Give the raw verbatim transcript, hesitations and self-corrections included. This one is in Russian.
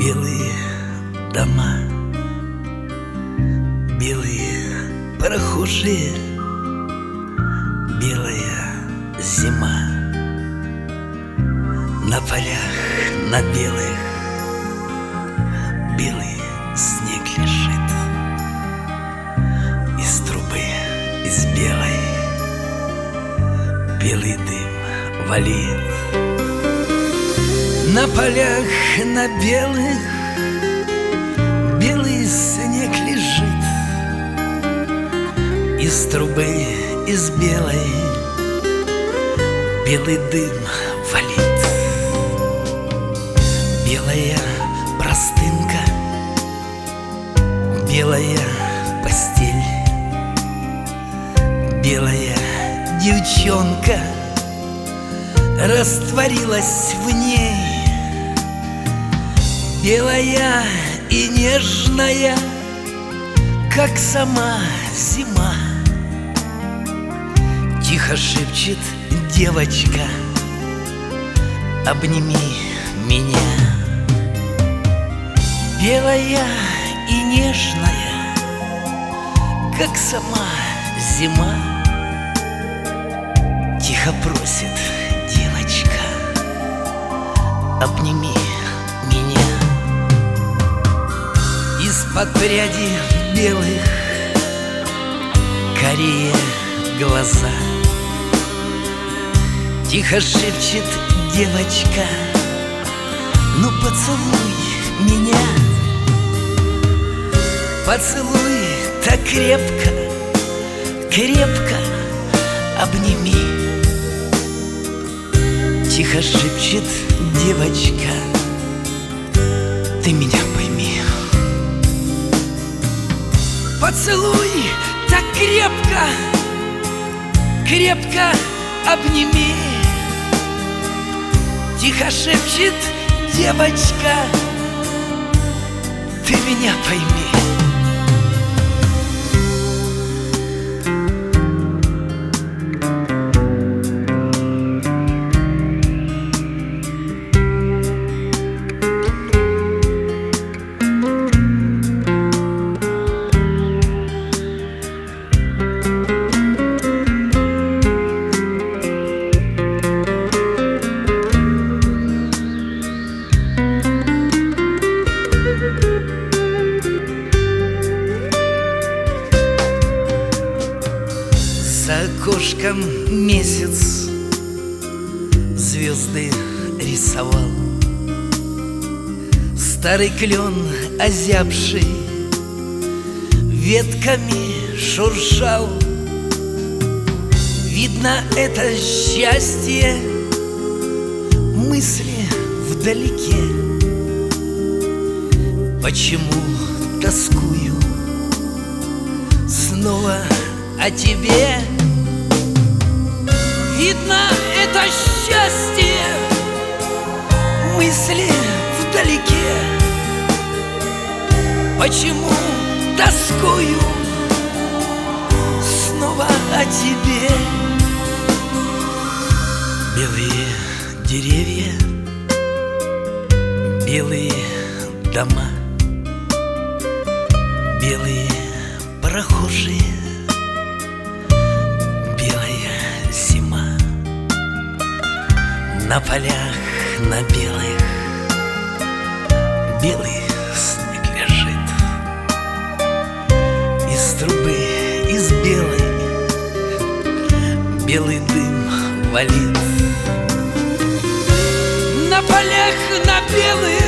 Белые дома, белые прохожие, белая зима. На полях, на белых, белый снег лежит. Из трубы, из белой, белый дым валит. На полях, на белых, белый снег лежит. Из трубы, из белой, белый дым валит. Белая простынка, белая постель, белая девчонка растворилась в ней. Белая и нежная, как сама зима. Тихо шепчет девочка: обними меня. Белая и нежная, как сама зима. Тихо просит девочка: обними меня. Из-под пряди белых карие глаза. Тихо шепчет девочка: ну поцелуй меня. Поцелуй так крепко, крепко обними. Тихо шепчет девочка: ты меня пойми. Поцелуй так крепко, крепко обними. Тихо шепчет девочка: ты меня пойми. За окошком месяц звезды рисовал. Старый клен, озябший, ветками шуршал. Видно, это счастье, мысли вдалеке. Почему тоскую снова о тебе? Видно, это счастье, мысли вдалеке. Почему тоскую снова о тебе? Белые деревья, белые дома, белые прохожие, на полях, на белых, белый снег лежит. Из трубы, из белой, белый дым валит. На полях, на белых,